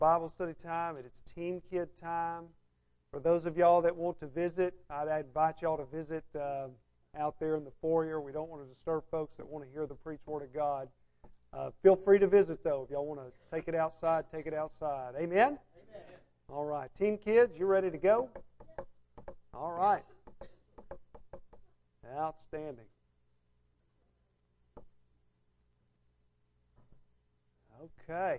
Bible study time. It is Team Kid time. For those of y'all that want to visit, I'd invite y'all to visit out there in the foyer. We don't want to disturb folks that want to hear the preached Word of God. Feel free to visit, though. If y'all want to take it outside, take it outside. Amen? Amen. All right. Team Kids, you ready to go? All right. Outstanding. Okay.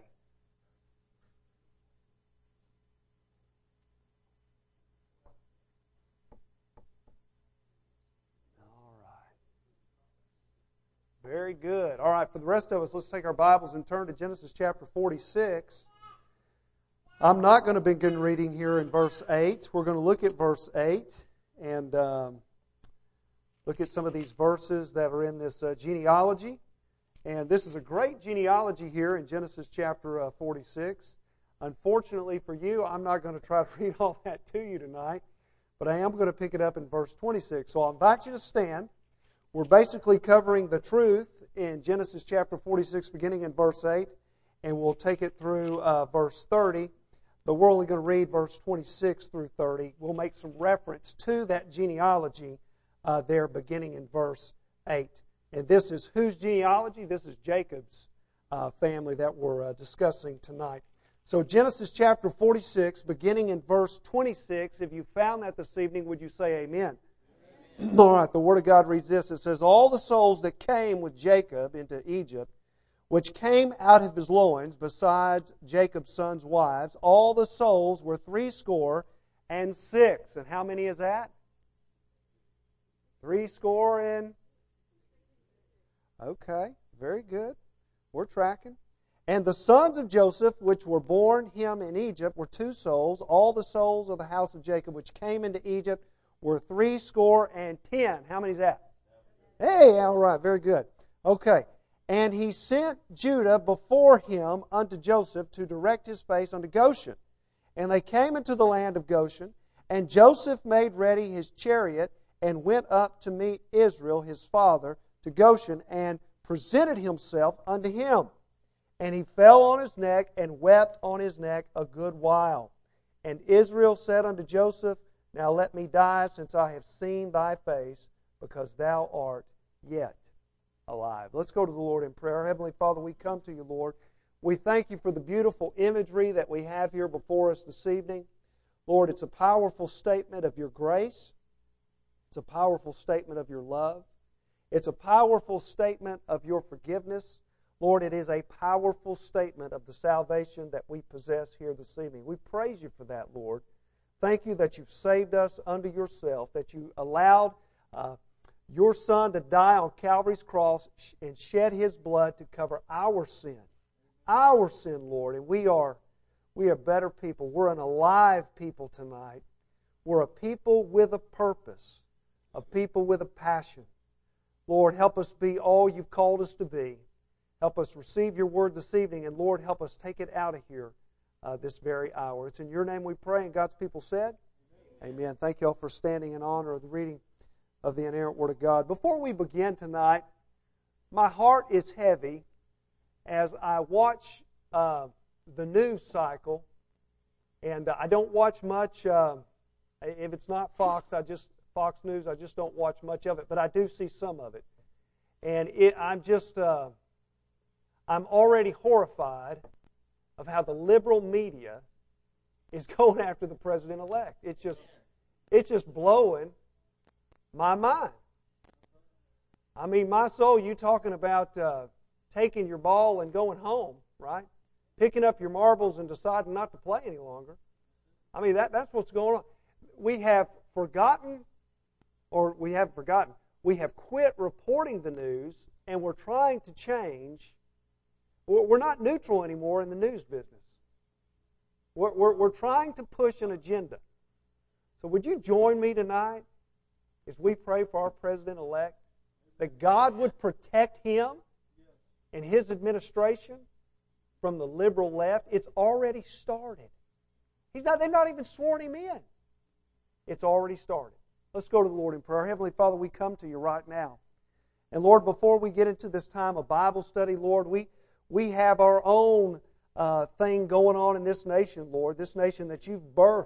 Very good. All right, for the rest of us, let's take our Bibles and turn to Genesis chapter 46. I'm not going to begin reading here in verse 8. We're going to look at verse 8 and look at some of these verses that are in this genealogy. And this is a great genealogy here in Genesis chapter 46. Unfortunately for you, I'm not going to try to read all that to you tonight, but I am going to pick it up in verse 26. So I'll invite you to stand. We're basically covering the truth in Genesis chapter 46, beginning in verse 8, and we'll take it through verse 30, but we're only going to read verse 26 through 30. We'll make some reference to that genealogy there beginning in verse 8. And this is whose genealogy? This is Jacob's family that we're discussing tonight. So Genesis chapter 46, beginning in verse 26, if you found that this evening, would you say amen? All right, the Word of God reads this. It says, all the souls that came with Jacob into Egypt, which came out of his loins, besides Jacob's sons' wives, all the souls were 66. And how many is that? 66. Okay, very good. We're tracking. And the sons of Joseph, which were born him in Egypt, were 2 souls. All the souls of the house of Jacob, which came into Egypt, were 70. How many is that? Hey, all right, very good. Okay. And he sent Judah before him unto Joseph to direct his face unto Goshen. And they came into the land of Goshen, and Joseph made ready his chariot and went up to meet Israel his father to Goshen and presented himself unto him. And he fell on his neck and wept on his neck a good while. And Israel said unto Joseph, now let me die, since I have seen thy face, because thou art yet alive. Let's go to the Lord in prayer. Heavenly Father, we come to you, Lord. We thank you for the beautiful imagery that we have here before us this evening. Lord, it's a powerful statement of your grace. It's a powerful statement of your love. It's a powerful statement of your forgiveness. Lord, it is a powerful statement of the salvation that we possess here this evening. We praise you for that, Lord. Thank you that you've saved us unto yourself, that you allowed your Son to die on Calvary's cross and shed His blood to cover our sin, Lord. And we are better people. We're an alive people tonight. We're a people with a purpose, a people with a passion. Lord, help us be all you've called us to be. Help us receive your word this evening, and Lord, help us take it out of here this very hour. It's in your name we pray, and God's people said, amen. Thank you all for standing in honor of the reading of the inerrant Word of God. Before we begin tonight, my heart is heavy as I watch the news cycle, and I don't watch much. If it's not Fox News, I just don't watch much of it, but I do see some of it. And I'm already horrified of how the liberal media is going after the president-elect. It's just blowing my mind. I mean, my soul, you talking about taking your ball and going home, right? Picking up your marbles and deciding not to play any longer. I mean, that's what's going on. We have quit reporting the news, and we're trying to change. We're not neutral anymore in the news business. We're trying to push an agenda. So would you join me tonight as we pray for our president-elect, that God would protect him and his administration from the liberal left? It's already started. They've not even sworn him in. It's already started. Let's go to the Lord in prayer. Heavenly Father, we come to you right now. And Lord, before we get into this time of Bible study, Lord, we have our own thing going on in this nation, Lord, this nation that You've birthed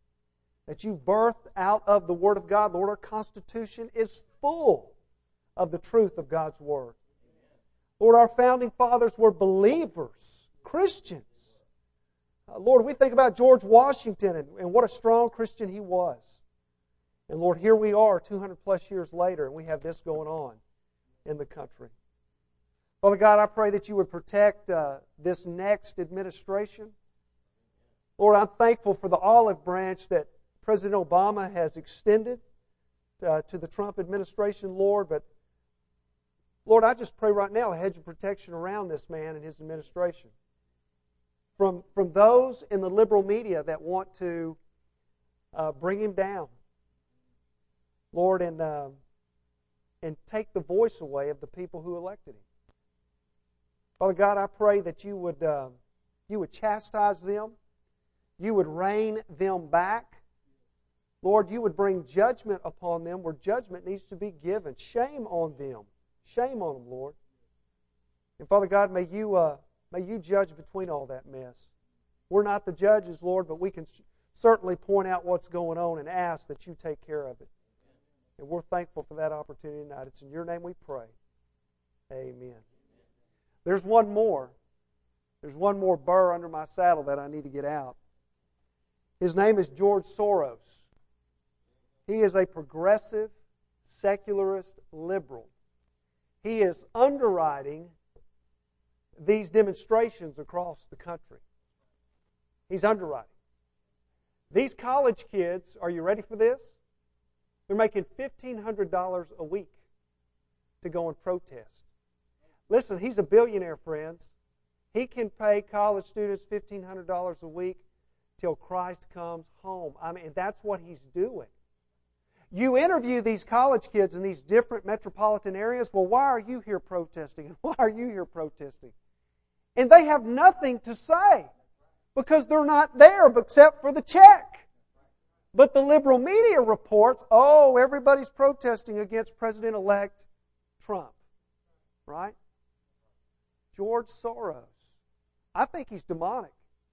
out of the Word of God. Lord, our Constitution is full of the truth of God's Word. Lord, our founding fathers were believers, Christians. Lord, we think about George Washington and what a strong Christian he was. And Lord, here we are 200 plus years later, and we have this going on in the country. Father God, I pray that You would protect this next administration. Lord, I'm thankful for the olive branch that President Obama has extended to the Trump administration, Lord. But Lord, I just pray right now a hedge of protection around this man and his administration. From those in the liberal media that want to bring him down, Lord, and take the voice away of the people who elected him. Father God, I pray that You would chastise them, You would rein them back. Lord, You would bring judgment upon them where judgment needs to be given. Shame on them. Shame on them, Lord. And Father God, may You judge between all that mess. We're not the judges, Lord, but we can certainly point out what's going on and ask that You take care of it. And we're thankful for that opportunity tonight. It's in Your name we pray. Amen. There's one more. There's one more burr under my saddle that I need to get out. His name is George Soros. He is a progressive, secularist liberal. He is underwriting these demonstrations across the country. He's underwriting. These college kids, are you ready for this? They're making $1,500 a week to go and protest. Listen, he's a billionaire, friends. He can pay college students $1,500 a week till Christ comes home. I mean, that's what he's doing. You interview these college kids in these different metropolitan areas. Well, why are you here protesting? And why are you here protesting? And they have nothing to say because they're not there except for the check. But the liberal media reports, oh, everybody's protesting against President-elect Trump. Right? George Soros. I think he's demonic.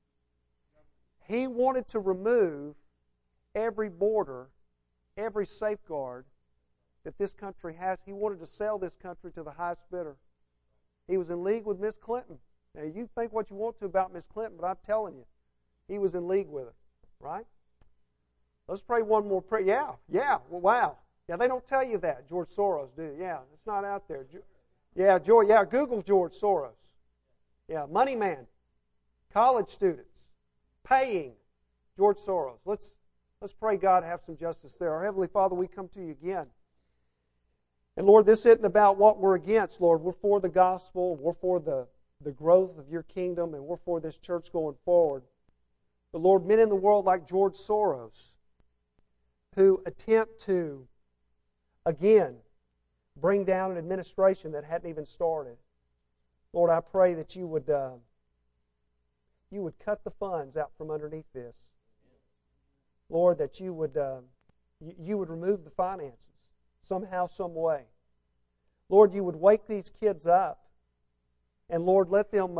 He wanted to remove every border, every safeguard that this country has. He wanted to sell this country to the highest bidder. He was in league with Miss Clinton. Now, you think what you want to about Miss Clinton, but I'm telling you, he was in league with her. Right? Let's pray one more prayer. Yeah, well, wow. Yeah, they don't tell you that, George Soros, do they? Yeah, it's not out there. Google George Soros. Yeah, money man, college students, paying George Soros. Let's pray God have some justice there. Our Heavenly Father, we come to You again. And Lord, this isn't about what we're against, Lord. We're for the gospel. We're for the growth of Your kingdom, and we're for this church going forward. But Lord, men in the world like George Soros, who attempt to, again, bring down an administration that hadn't even started. Lord, I pray that You would cut the funds out from underneath this. Lord, that You would remove the finances somehow, some way. Lord, You would wake these kids up, and Lord, let them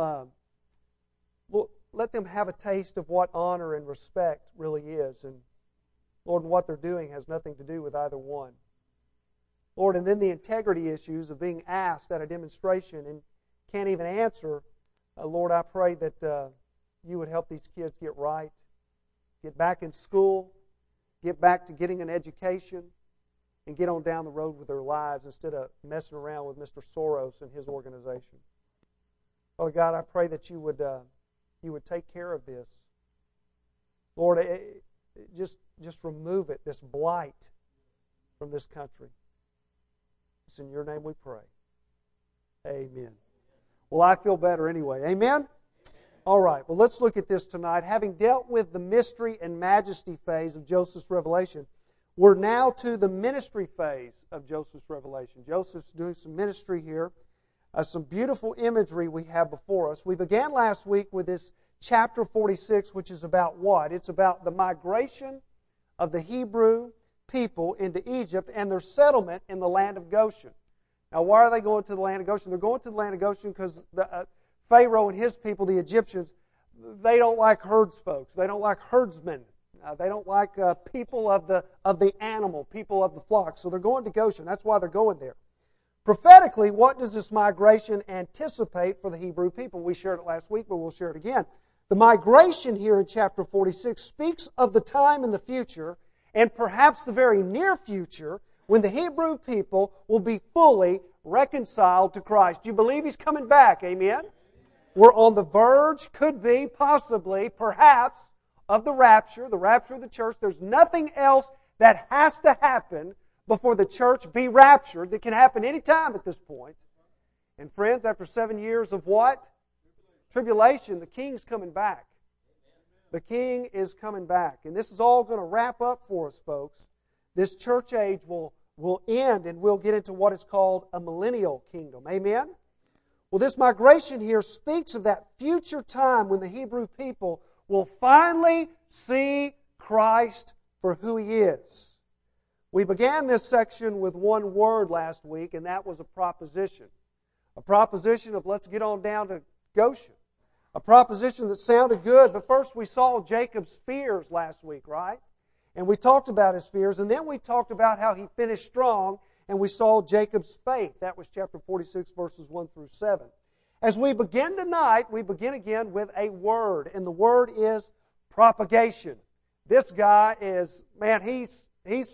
have a taste of what honor and respect really is. And Lord, what they're doing has nothing to do with either one. Lord, and then the integrity issues of being asked at a demonstration and can't even answer. Lord, I pray that You would help these kids get right, get back in school, get back to getting an education, and get on down the road with their lives instead of messing around with Mr. Soros and his organization. Father God, I pray that You would take care of this. Lord, just remove it, this blight from this country. It's in Your name we pray. Amen. Well, I feel better anyway. Amen? All right. Well, let's look at this tonight. Having dealt with the mystery and majesty phase of Joseph's revelation, we're now to the ministry phase of Joseph's revelation. Joseph's doing some ministry here. Some beautiful imagery we have before us. We began last week with this chapter 46, which is about what? It's about the migration of the Hebrew people into Egypt and their settlement in the land of Goshen. Now, why are they going to the land of Goshen? They're going to the land of Goshen because Pharaoh and his people, the Egyptians, they don't like herds folks. They don't like herdsmen. They don't like people of the animal, people of the flock. So they're going to Goshen. That's why they're going there. Prophetically, what does this migration anticipate for the Hebrew people? We shared it last week, but we'll share it again. The migration here in chapter 46 speaks of the time in the future, and perhaps the very near future, when the Hebrew people will be fully reconciled to Christ. Do you believe He's coming back? Amen? We're on the verge, could be, possibly, perhaps, of the rapture of the church. There's nothing else that has to happen before the church be raptured that can happen any time at this point. And friends, after 7 years of what? Tribulation, the King's coming back. The King is coming back. And this is all going to wrap up for us, folks. This church age will end, and we'll get into what is called a millennial kingdom. Amen? Well, this migration here speaks of that future time when the Hebrew people will finally see Christ for who He is. We began this section with one word last week, and that was a proposition. A proposition of let's get on down to Goshen. A proposition that sounded good, but first we saw Jacob's fears last week, right? And we talked about his fears, and then we talked about how he finished strong, and we saw Jacob's faith. That was chapter 46, verses 1 through 7. As we begin tonight, we begin again with a word, and the word is propagation. This guy is, man, he's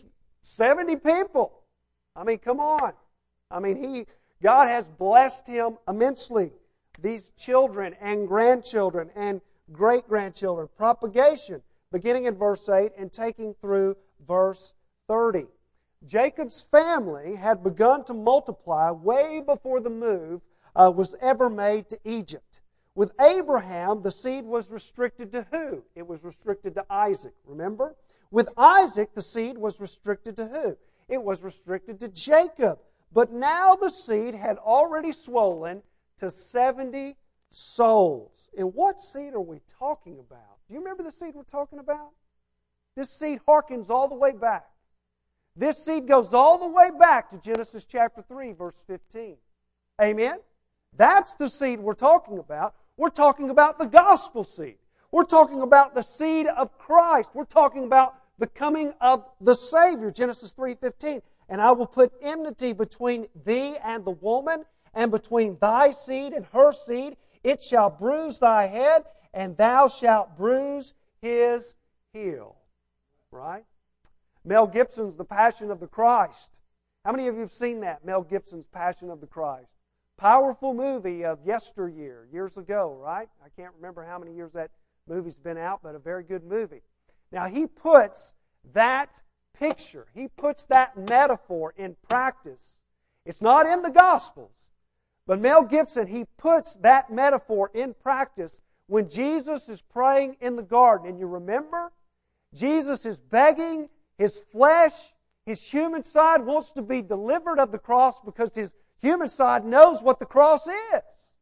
70 people. I mean, come on. I mean, God has blessed him immensely. These children and grandchildren and great-grandchildren. Propagation, beginning in verse 8 and taking through verse 30. Jacob's family had begun to multiply way before the move was ever made to Egypt. With Abraham, the seed was restricted to who? It was restricted to Isaac, remember? With Isaac, the seed was restricted to who? It was restricted to Jacob. But now the seed had already swollen to 70 souls. And what seed are we talking about? Do you remember the seed we're talking about? This seed harkens all the way back. This seed goes all the way back to Genesis chapter 3, verse 15. Amen? That's the seed we're talking about. We're talking about the gospel seed. We're talking about the seed of Christ. We're talking about the coming of the Savior, Genesis 3:15. And I will put enmity between thee and the woman, and between thy seed and her seed. It shall bruise thy head, and thou shalt bruise his heel. Right? Mel Gibson's The Passion of the Christ. How many of you have seen that? Mel Gibson's Passion of the Christ. Powerful movie of yesteryear, years ago, right? I can't remember how many years that movie's been out, but a very good movie. Now, he puts that picture, he puts that metaphor in practice. It's not in the Gospels, but Mel Gibson, he puts that metaphor in practice when Jesus is praying in the garden. And you remember, Jesus is begging, his flesh, his human side wants to be delivered of the cross because his human side knows what the cross is.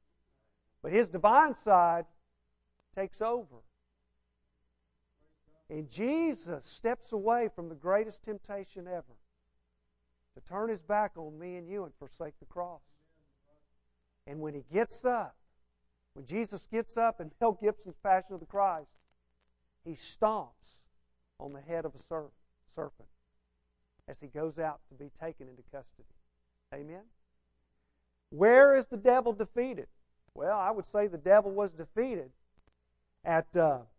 But his divine side takes over. And Jesus steps away from the greatest temptation ever to turn His back on me and you and forsake the cross. And when He gets up, when Jesus gets up in Mel Gibson's Passion of the Christ, He stomps on the head of a serpent as He goes out to be taken into custody. Amen? Where is the devil defeated? Well, I would say the devil was defeated at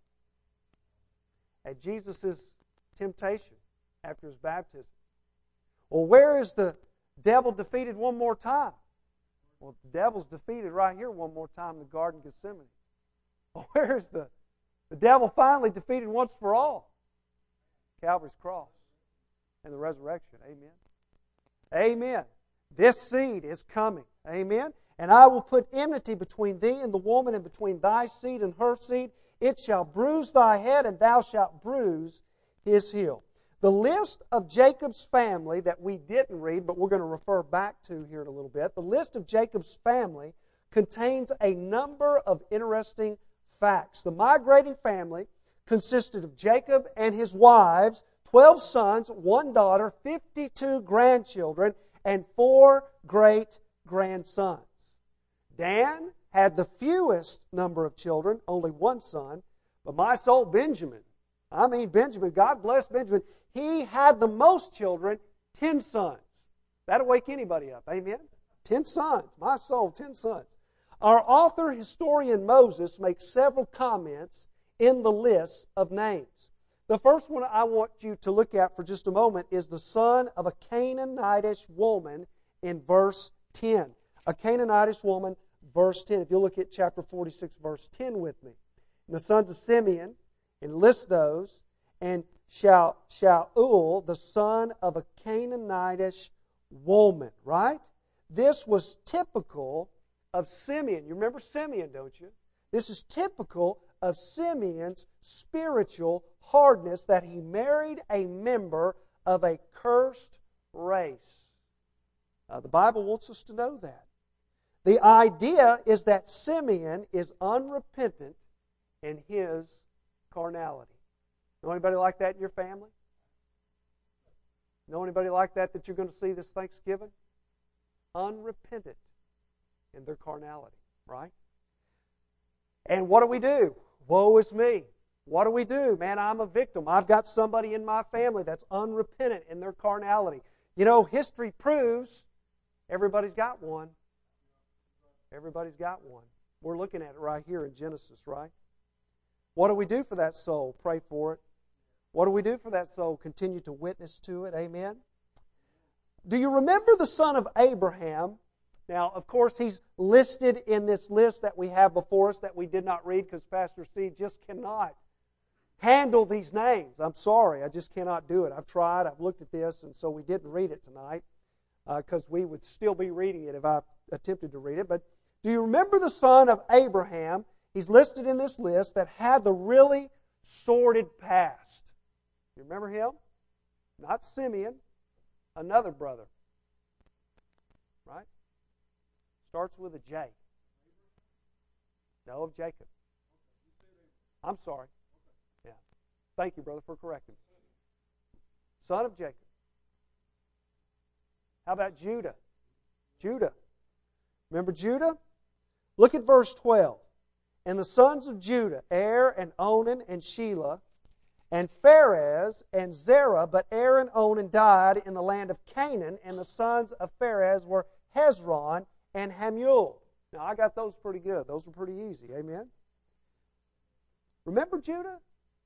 Jesus' temptation after His baptism. Well, where is the devil defeated one more time? Well, the devil's defeated right here one more time in the Garden of Gethsemane. Well, where is the devil finally defeated once for all? Calvary's cross and the resurrection. Amen. Amen. This seed is coming. Amen. And I will put enmity between thee and the woman, and between thy seed and her seed. It shall bruise thy head, and thou shalt bruise his heel. The list of Jacob's family that we didn't read, but we're going to refer back to here in a little bit, the list of Jacob's family contains a number of interesting facts. The migrating family consisted of Jacob and his wives, 12 sons, 1 daughter, 52 grandchildren, and 4 great-grandsons. Dan had the fewest number of children, only one son. But my soul, Benjamin, God bless Benjamin, he had the most children, 10 sons. That'll wake anybody up, amen? 10 sons, my soul, 10 sons. Our author, historian Moses, makes several comments in the list of names. The first one I want you to look at for just a moment is the son of a Canaanitish woman in verse 10. A Canaanitish woman, verse 10. If you look at chapter 46, verse 10 with me. And the sons of Simeon, and list those, and Shaul, the son of a Canaanitish woman, right? This was typical of Simeon. You remember Simeon, don't you? This is typical of Simeon's spiritual hardness, that he married a member of a cursed race. The Bible wants us to know that. The idea is that Simeon is unrepentant in his carnality. Know anybody like that in your family? Know anybody like that you're going to see this Thanksgiving? Unrepentant in their carnality, right? And what do? Woe is me. What do? Man, I'm a victim. I've got somebody in my family that's unrepentant in their carnality. You know, history proves everybody's got one. Everybody's got one. We're looking at it right here in Genesis, right? What do we do for that soul? Pray for it. What do we do for that soul? Continue to witness to it. Amen? Do you remember the son of Abraham? Now, of course, he's listed in this list that we have before us that we did not read because Pastor Steve just cannot handle these names. I'm sorry, I just cannot do it. I've tried, I've looked at this, and so we didn't read it tonight because we would still be reading it if I attempted to read it. But do you remember the son of Abraham? He's listed in this list that had the really sordid past. You remember him? Not Simeon, another brother. Right? Starts with a J. No, of Jacob. I'm sorry. Yeah. Thank you, brother, for correcting me. Son of Jacob. How about Judah? Judah. Remember Judah? Look at verse 12. And the sons of Judah, Er and Onan and Shelah, and Pharez and Zerah, but Er and Onan died in the land of Canaan, and the sons of Pharez were Hezron and Hamuel. Now, I got those pretty good. Those were pretty easy. Amen? Remember Judah?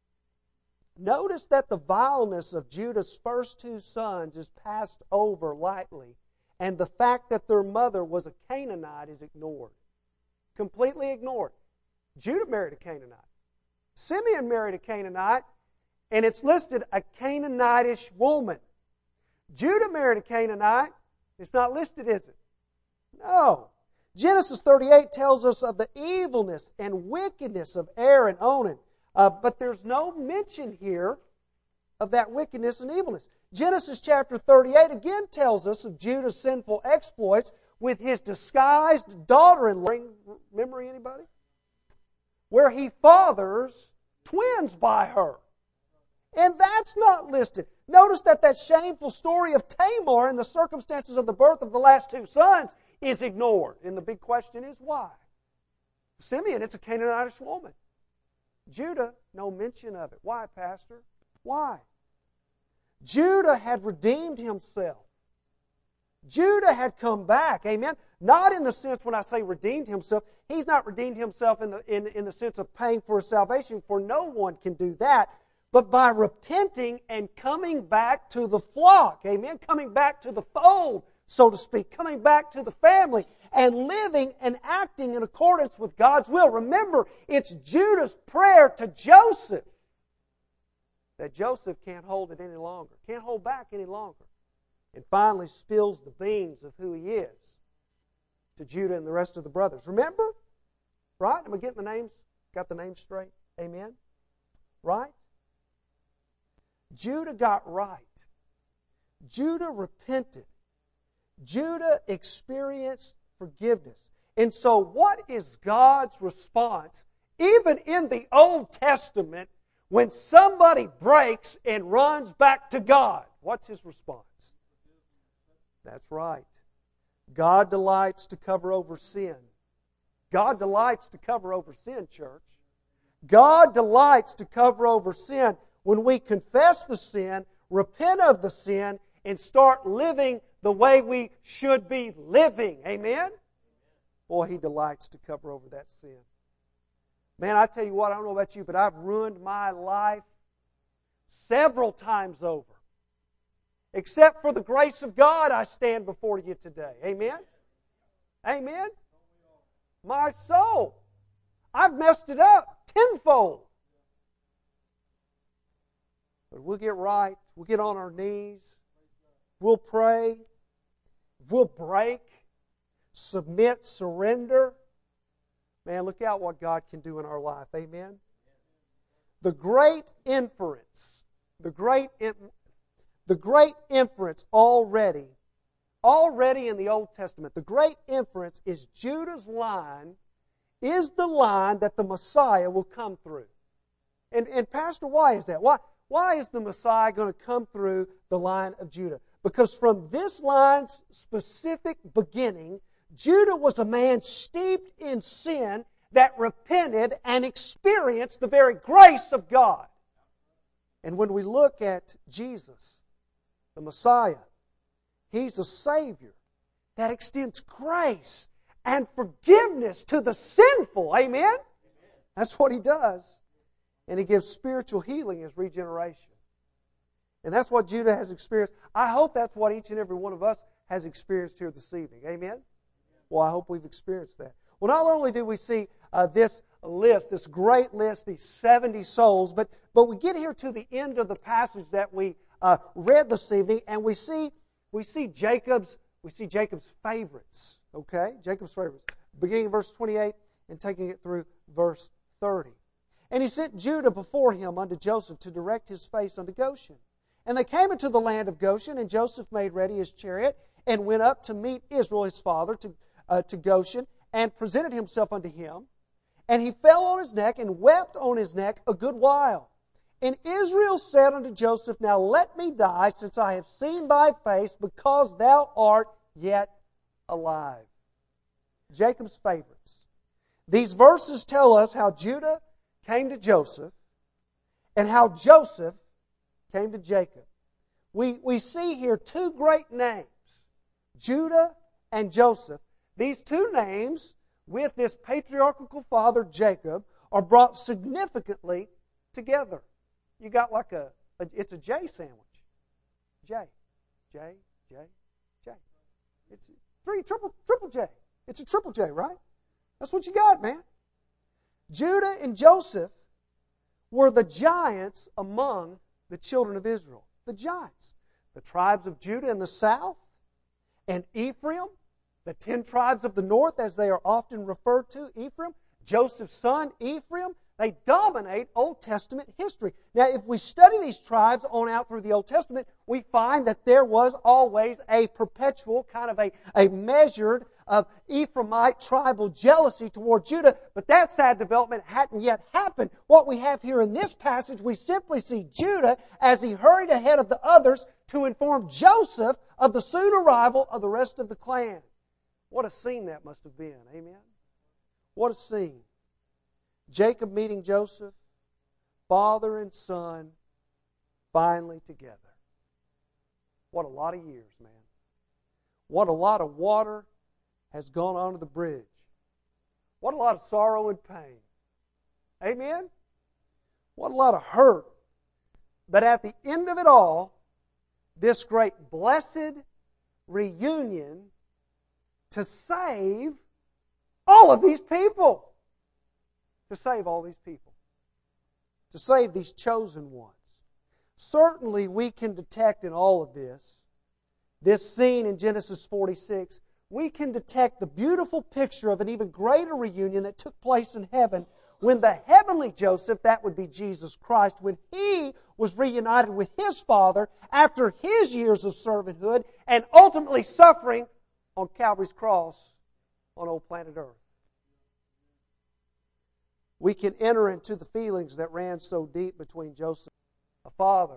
Notice that the vileness of Judah's first two sons is passed over lightly, and the fact that their mother was a Canaanite is ignored. Completely ignored. Judah married a Canaanite. Simeon married a Canaanite, and it's listed a Canaanitish woman. Judah married a Canaanite. It's not listed, is it? No. Genesis 38 tells us of the evilness and wickedness of Er and Onan. But there's no mention here of that wickedness and evilness. Genesis chapter 38 again tells us of Judah's sinful exploits with his disguised daughter-in-law. Remember anybody? Where he fathers twins by her. And that's not listed. Notice that shameful story of Tamar and the circumstances of the birth of the last two sons is ignored. And the big question is why? Simeon, it's a Canaanitish woman. Judah, no mention of it. Why, Pastor? Why? Judah had redeemed himself. Judah had come back. Amen? Not in the sense when I say redeemed himself, he's not redeemed himself in the sense of paying for his salvation, for no one can do that. But by repenting and coming back to the flock. Amen? Coming back to the fold, so to speak. Coming back to the family and living and acting in accordance with God's will. Remember, it's Judah's prayer to Joseph that Joseph can't hold it any longer. Can't hold back any longer. And finally spills the beans of who he is to Judah and the rest of the brothers. Remember? Right? Am I getting the names? Got the names straight? Amen? Right? Judah got right. Judah repented. Judah experienced forgiveness. And so what is God's response, even in the Old Testament, when somebody breaks and runs back to God? What's His response? That's right. God delights to cover over sin. God delights to cover over sin, church. God delights to cover over sin when we confess the sin, repent of the sin, and start living the way we should be living. Amen? Boy, He delights to cover over that sin. Man, I tell you what, I don't know about you, but I've ruined my life several times over. Except for the grace of God, I stand before you today. Amen? Amen? My soul. I've messed it up tenfold. But we'll get right. We'll get on our knees. We'll pray. We'll break. Submit. Surrender. Man, look out what God can do in our life. Amen? The great inference. The great inference already in the Old Testament, the great inference is Judah's line is the line that the Messiah will come through. And Pastor, why is that? Why is the Messiah going to come through the line of Judah? Because from this line's specific beginning, Judah was a man steeped in sin that repented and experienced the very grace of God. And when we look at Jesus, the Messiah, He's a Savior that extends grace and forgiveness to the sinful. Amen? That's what He does. And He gives spiritual healing as regeneration. And that's what Judah has experienced. I hope that's what each and every one of us has experienced here this evening. Amen? Well, I hope we've experienced that. Well, not only do we see this list, this great list, these 70 souls, but we get here to the end of the passage that we read this evening, and we see Jacob's favorites. Okay? Jacob's favorites. Beginning in verse 28 and taking it through verse 30. And he sent Judah before him unto Joseph to direct his face unto Goshen. And they came into the land of Goshen, and Joseph made ready his chariot and went up to meet Israel his father to Goshen, and presented himself unto him. And he fell on his neck and wept on his neck a good while. And Israel said unto Joseph, Now let me die, since I have seen thy face, because thou art yet alive. Jacob's favorites. These verses tell us how Judah came to Joseph and how Joseph came to Jacob. We see here two great names, Judah and Joseph. These two names, with this patriarchal father Jacob, are brought significantly together. You got like it's a J sandwich. J. It's triple J. It's a triple J, right? That's what you got, man. Judah and Joseph were the giants among the children of Israel. The giants. The tribes of Judah in the south, and Ephraim, the 10 tribes of the north, as they are often referred to, Ephraim, Joseph's son, Ephraim, they dominate Old Testament history. Now, if we study these tribes on out through the Old Testament, we find that there was always a perpetual, kind of a measured of Ephraimite tribal jealousy toward Judah, but that sad development hadn't yet happened. What we have here in this passage, we simply see Judah as he hurried ahead of the others to inform Joseph of the soon arrival of the rest of the clan. What a scene that must have been. Amen? What a scene. Jacob meeting Joseph, father and son, finally together. What a lot of years, man. What a lot of water has gone onto the bridge. What a lot of sorrow and pain. Amen? What a lot of hurt. But at the end of it all, this great blessed reunion to save all of these people. To save all these people. To save these chosen ones. Certainly we can detect in all of this scene in Genesis 46, we can detect the beautiful picture of an even greater reunion that took place in heaven when the heavenly Joseph, that would be Jesus Christ, when He was reunited with His Father after His years of servanthood and ultimately suffering on Calvary's cross on old planet Earth. We can enter into the feelings that ran so deep between Joseph, a father,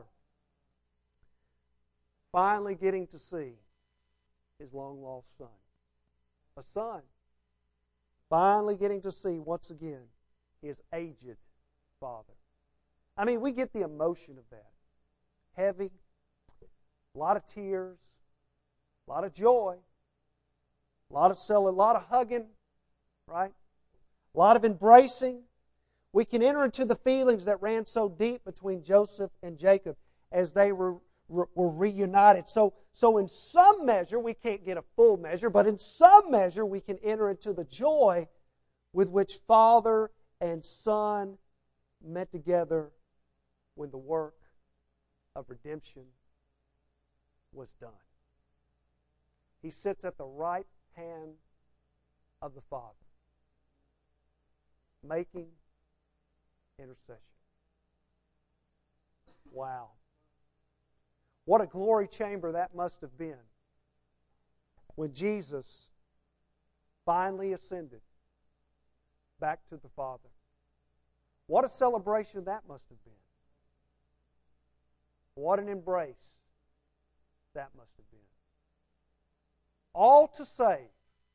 finally getting to see his long-lost son. A son finally getting to see once again his aged father. I mean, we get the emotion of that. Heavy, a lot of tears, a lot of joy, a lot of hugging, right? A lot of embracing. We can enter into the feelings that ran so deep between Joseph and Jacob as they were reunited. So in some measure, we can't get a full measure, but in some measure we can enter into the joy with which father and son met together when the work of redemption was done. He sits at the right hand of the Father, making intercession. Wow. What a glory chamber that must have been when Jesus finally ascended back to the Father. What a celebration that must have been. What an embrace that must have been. All to save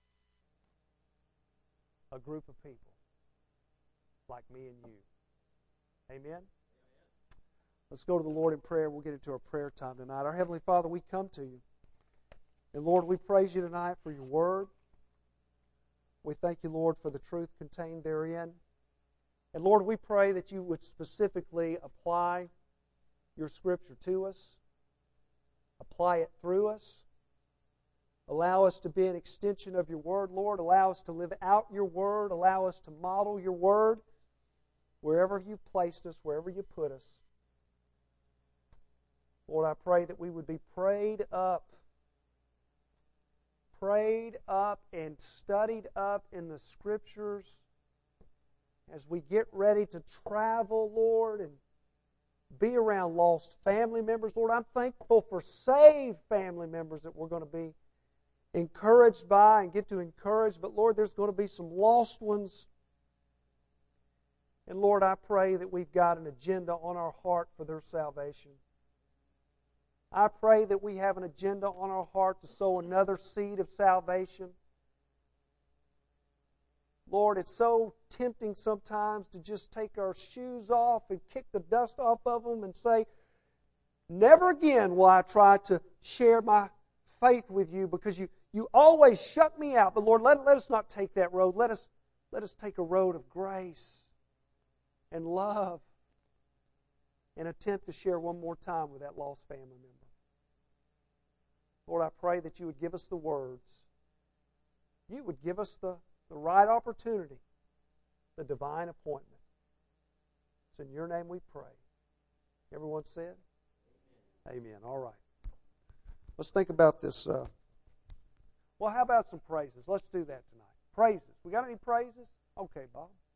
a group of people like me and you. Amen? Let's go to the Lord in prayer. We'll get into our prayer time tonight. Our Heavenly Father, we come to you. And Lord, we praise you tonight for your word. We thank you, Lord, for the truth contained therein. And Lord, we pray that you would specifically apply your Scripture to us, apply it through us, allow us to be an extension of your Word, Lord. Allow us to live out your Word. Allow us to model your Word wherever you've placed us, wherever you put us. Lord, I pray that we would be prayed up and studied up in the Scriptures as we get ready to travel, Lord, and be around lost family members. Lord, I'm thankful for saved family members that we're going to be encouraged by and get to encourage. But Lord, there's going to be some lost ones. And Lord, I pray that we've got an agenda on our heart for their salvation. I pray that we have an agenda on our heart to sow another seed of salvation. Lord, it's so tempting sometimes to just take our shoes off and kick the dust off of them and say, never again will I try to share my faith with you because you always shut me out. But Lord, let us not take that road. Let us take a road of grace and love and attempt to share one more time with that lost family member. Lord, I pray that you would give us the words. You would give us the right opportunity, the divine appointment. It's in your name we pray. Everyone said? Amen. All right. Let's think about this. Well, how about some praises? Let's do that tonight. Praises. We got any praises? Okay, Bob.